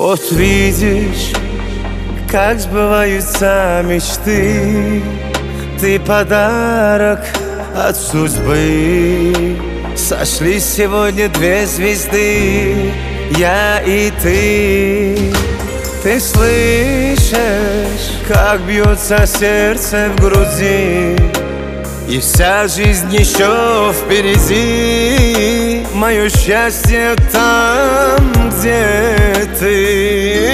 Вот видишь, как сбываются мечты. Ты подарок от судьбы. Сошлись сегодня две звезды, я и ты. Ты слышишь, как бьется сердце в груди, и вся жизнь еще впереди. Мое счастье там, где ты.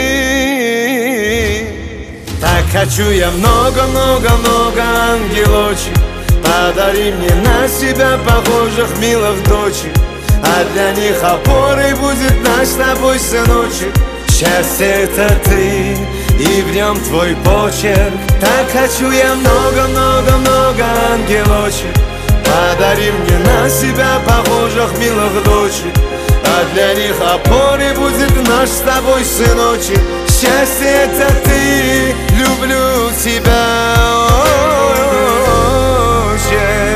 Так хочу я много-много-много ангелочек. Подари мне на себя похожих милых дочек, а для них опорой будет наш с тобой сыночек. Счастье — это ты, и в нем твой почерк. Так хочу я много-много-много ангелочек. Подари мне на себя похожих милых дочек, а для них опорой будет наш с тобой сыночек. Счастье — это ты, люблю тебя очень.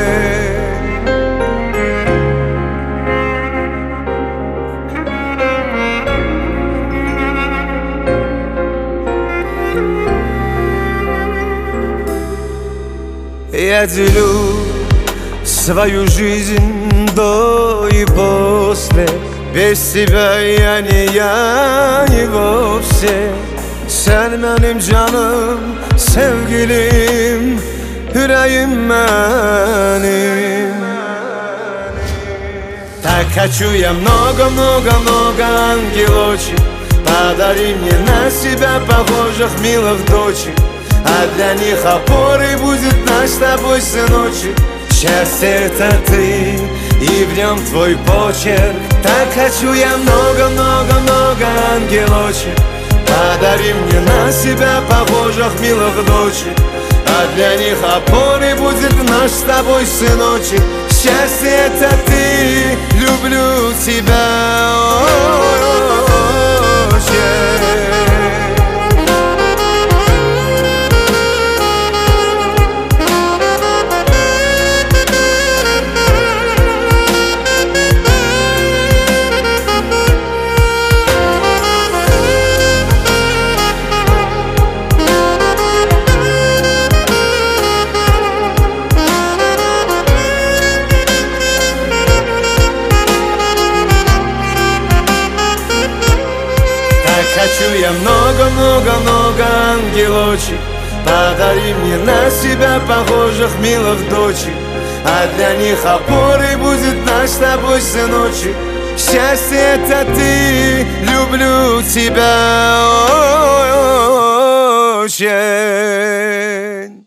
Я делю свою жизнь до и после. Без тебя я не vovse. Sen benim canım, sevgilim, yüreğim benim. Так хочу я много-много-много ангелочек. Подари мне на себя похожих милых дочек, а для них опорой будет наш с тобой сыночек. Счастье — это ты, и в нем твой почерк. Так хочу я много-много-много ангелочек. Подари мне на себя похожих милых дочек, а для них опорой будет наш с тобой сыночек. Счастье — это ты, люблю тебя очень. Хочу я много-много-много ангелочек. Подари мне на себя похожих милых дочек, а для них опорой будет наш с тобой сыночек. Счастье — это ты, люблю тебя очень.